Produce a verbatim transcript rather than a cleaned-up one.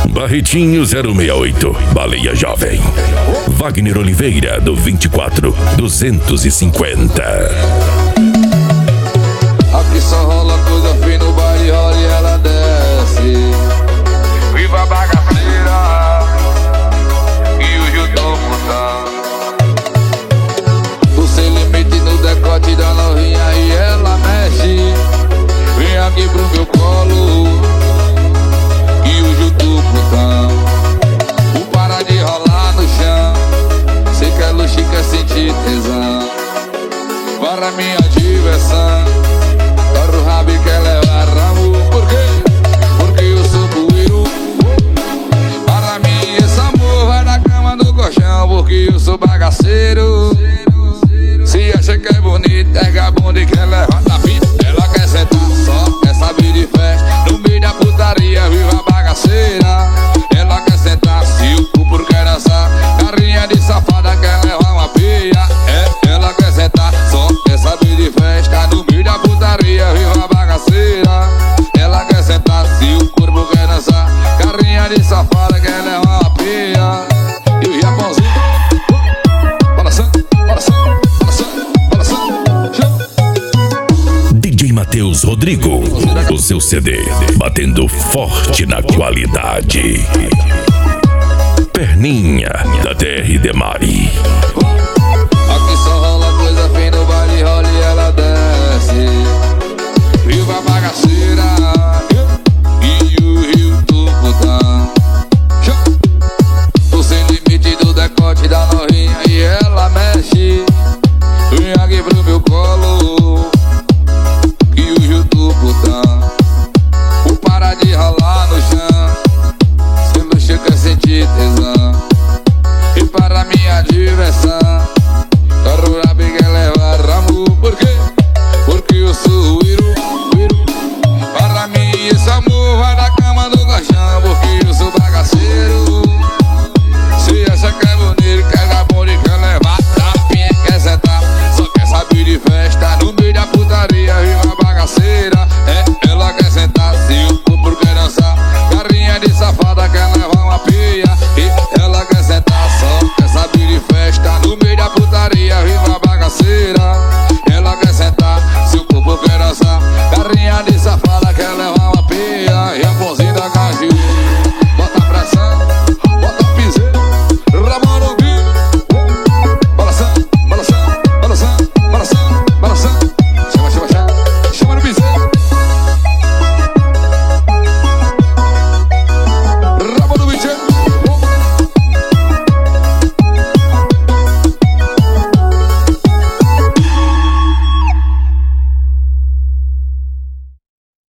Barretinho zero seis oito, Baleia Jovem. Wagner Oliveira, do vinte e quatro, duzentos e cinquenta. Aqui só rola coisa fina, no baile rola e ela desce. Viva a bagaceira e o Gil tão montando. O sem limite no decote da novinha e ela mexe. Vem aqui pro meu colo e o Gil tão montando. O para de rolar no chão, sei que é luxo, quer sentir tesão. Para minha diversão, corre o rabo e quer levar ramo. Por quê? Porque eu sou bueiro. Para mim esse amor vai na cama, no colchão, porque eu sou bagaceiro. Se acha que é bonito, pega a bunda e quer levar na vida. Ela quer sentar só, quer saber de festa, no meio da putaria, viva a bagaceira. Ela quer sentar se o público quer dançar, carinha de safada quer levar uma peia. É, ela quer sentar só, quer saber de festa, no meio da putaria, viva a bagaceira. Ela quer sentar se o corpo quer dançar, carinha de safada quer levar uma peia. E o Japãozinho balançando, balançando, balançando, balançando, chama. D J Matheus Rodrigo, o seu C D batendo forte na qualidade. Perninha da T R Demari. Aqui só rola coisa fina, no baile rola e ela desce. Viva a bagaceira e o Rio Tucutã. O sem limite do decote da novinha e ela mexe. Vem aqui pro meu colo e o Rio Tucutã. O para de rolar no chão, se luxo quer sentir tesão. E para minha diversão, corre o rabo e quer levar ramo. Por quê? Porque eu sou